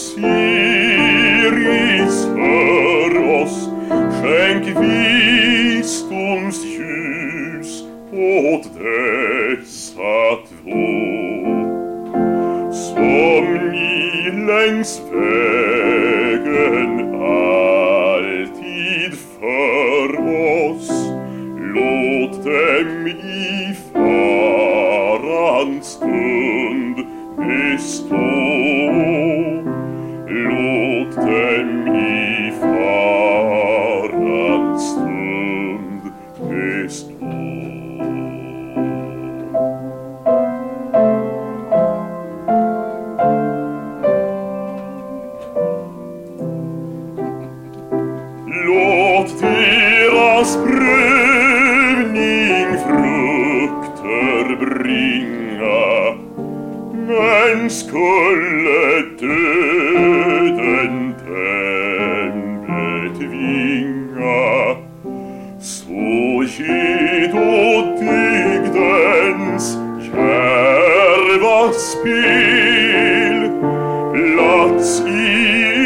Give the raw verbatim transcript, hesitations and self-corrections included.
Osiris, hör oss, skänk visdoms ljus åt dessa två, som ni längs vägen alltid för oss. Låt dem i farans stund bestå. Låt dem i farans stund bestå. Låt deras prövning frukter bringa, men skulle döden dem betvinga, så ge då dygdens kärva spel plats i